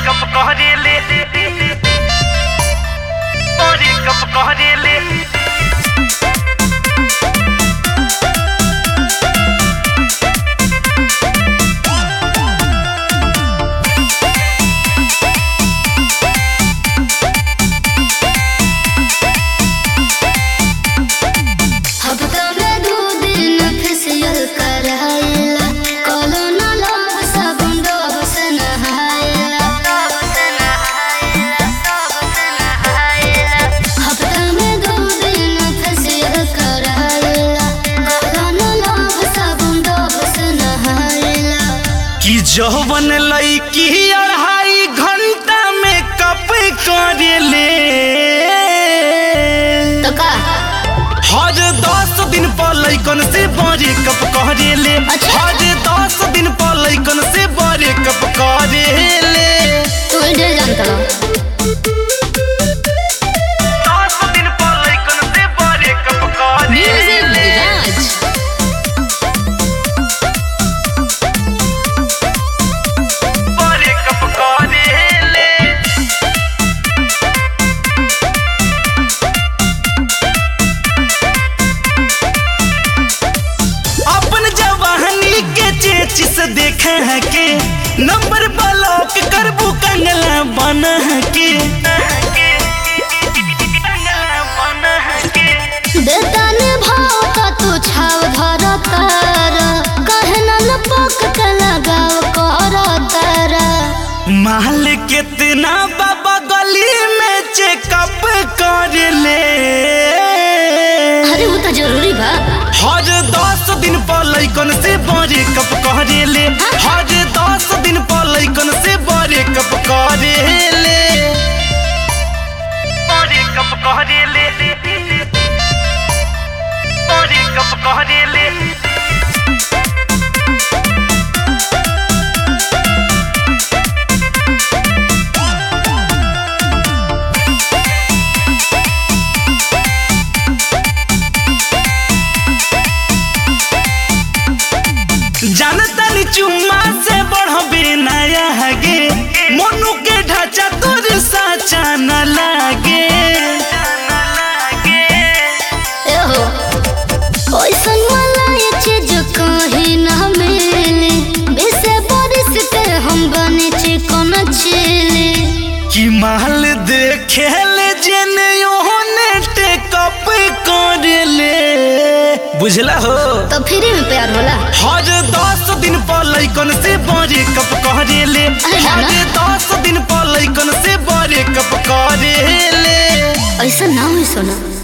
Cup कहरेले तोरे cup कहरेले जौवन लईकी 2.5 घंटा में कप करेले तो का हर 10 दिन पर लइकन से बड़े कप करेले। अच्छा। हर 10 दिन पर लइकन से बड़े कप करेले। तू ढेर जानता हो 10 दिन पर लइकन से बड़े कप करेले। से देखा है के नंबर ब्लॉक करबू कंगला बना है के बेतन भाव का तू छाव धरतर कहना न पक के लगाव करतर माल कितना बाबा गली में चेकअप कर ले। अरे वो तो जरूरी बा हर 10 दिन पर लइकन से बड़े कप करेले। हर 10 दिन पर लइकन से बड़े कप करेले। बड़े कप करेले बड़े कप करेले। जानता नी चुम्मा से बढ़बे नया हगे मोनू के ढांचा तोरे साचा न लागे। एहो ओइसन वाला ये चीज कहीं ना मिले बेसे बारिश के हम बने चिकन चिले कि माल देखे ले जेने ओने टेकअप कर ले। बुझला हो तो फ्री में प्यार होला। हर 10 दिन पर लइकन से बड़े कप करेले। हर 10 दिन पर लइकन से बड़े कप करेले। ऐसा ना हो सोना।